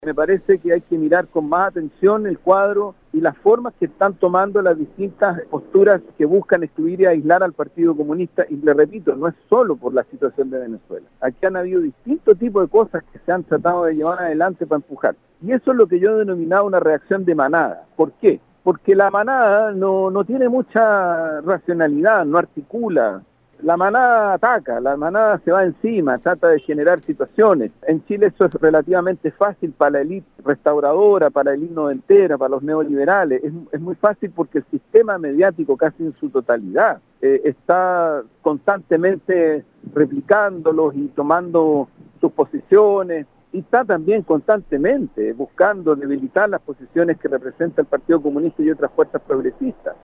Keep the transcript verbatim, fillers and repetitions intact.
Me parece que hay que mirar con más atención el cuadro y las formas que están tomando las distintas posturas que buscan excluir y aislar al Partido Comunista. Y le repito, no es solo por la situación de Venezuela. Aquí han habido distintos tipos de cosas que se han tratado de llevar adelante para empujar. Y eso es lo que yo he denominado una reacción de manada. ¿Por qué? Porque la manada no, no tiene mucha racionalidad, no articula. La manada ataca, la manada se va encima, trata de generar situaciones. En Chile eso es relativamente fácil para la élite restauradora, para la élite noventera, para los neoliberales. Es, es muy fácil porque el sistema mediático casi en su totalidad eh, está constantemente replicándolos y tomando sus posiciones. Y está también constantemente buscando debilitar las posiciones que representa el Partido Comunista y otras fuerzas progresistas.